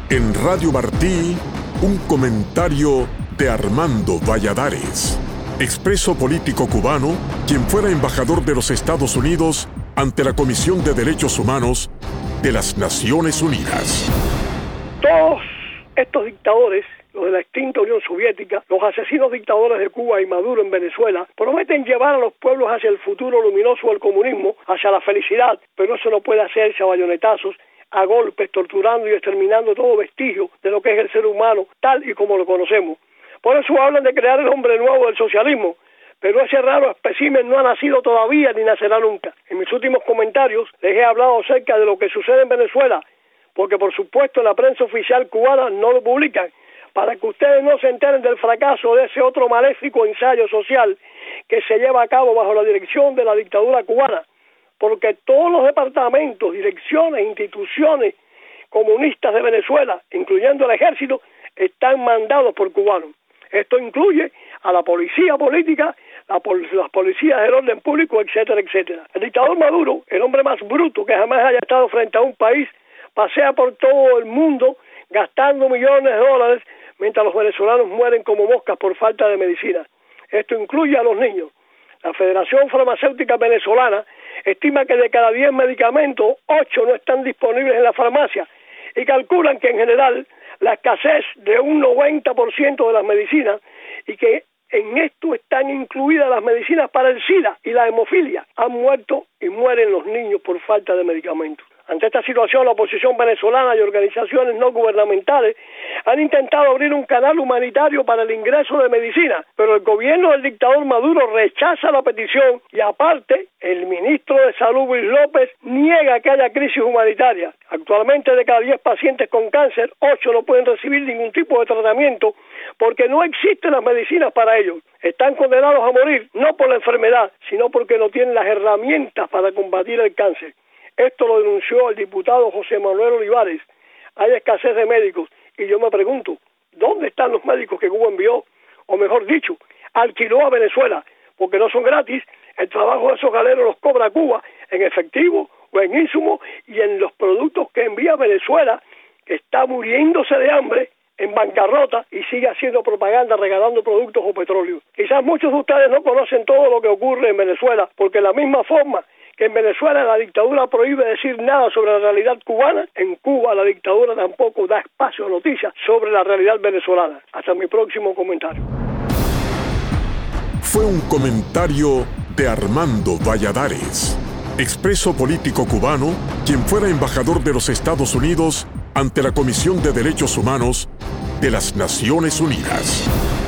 En Radio Martí, un comentario de Armando Valladares, expreso político cubano, quien fuera embajador de los Estados Unidos ante la Comisión de Derechos Humanos de las Naciones Unidas. Todos estos dictadores, los de la extinta Unión Soviética, los asesinos dictadores de Cuba y Maduro en Venezuela, prometen llevar a los pueblos hacia el futuro luminoso del comunismo, hacia la felicidad, pero eso no puede hacerse a bayonetazos, a golpes, torturando y exterminando todo vestigio de lo que es el ser humano, tal y como lo conocemos. Por eso hablan de crear el hombre nuevo del socialismo, pero ese raro espécimen no ha nacido todavía ni nacerá nunca. En mis últimos comentarios les he hablado acerca de lo que sucede en Venezuela, porque por supuesto en la prensa oficial cubana no lo publican, para que ustedes no se enteren del fracaso de ese otro maléfico ensayo social que se lleva a cabo bajo la dirección de la dictadura cubana, porque todos los departamentos, direcciones, instituciones comunistas de Venezuela, incluyendo el ejército, están mandados por cubanos. Esto incluye a la policía política, las policías del orden público, etcétera, etcétera. El dictador Maduro, el hombre más bruto que jamás haya estado frente a un país, pasea por todo el mundo gastando millones de dólares mientras los venezolanos mueren como moscas por falta de medicina. Esto incluye a los niños. La Federación Farmacéutica Venezolana estima que de cada 10 medicamentos, 8 no están disponibles en la farmacia y calculan que en general la escasez de un 90% de las medicinas y que en esto están incluidas las medicinas para el SIDA y la hemofilia. Han muerto y mueren los niños por falta de medicamentos. Ante esta situación, la oposición venezolana y organizaciones no gubernamentales han intentado abrir un canal humanitario para el ingreso de medicina, pero el gobierno del dictador Maduro rechaza la petición y aparte, el ministro de Salud, Luis López, niega que haya crisis humanitaria. Actualmente, de cada 10 pacientes con cáncer, 8 no pueden recibir ningún tipo de tratamiento porque no existen las medicinas para ellos. Están condenados a morir, no por la enfermedad, sino porque no tienen las herramientas para combatir el cáncer. Esto lo denunció el diputado José Manuel Olivares. Hay escasez de médicos y yo me pregunto, ¿dónde están los médicos que Cuba envió? O mejor dicho, alquiló a Venezuela, porque no son gratis. El trabajo de esos galeros los cobra Cuba en efectivo o en insumos y en los productos que envía Venezuela, que está muriéndose de hambre, en bancarrota y sigue haciendo propaganda regalando productos o petróleo. Quizás muchos de ustedes no conocen todo lo que ocurre en Venezuela, porque de la misma forma que en Venezuela la dictadura prohíbe decir nada sobre la realidad cubana, en Cuba la dictadura tampoco da espacio a noticias sobre la realidad venezolana. Hasta mi próximo comentario. Fue un comentario de Armando Valladares, expreso político cubano, quien fuera embajador de los Estados Unidos ante la Comisión de Derechos Humanos de las Naciones Unidas.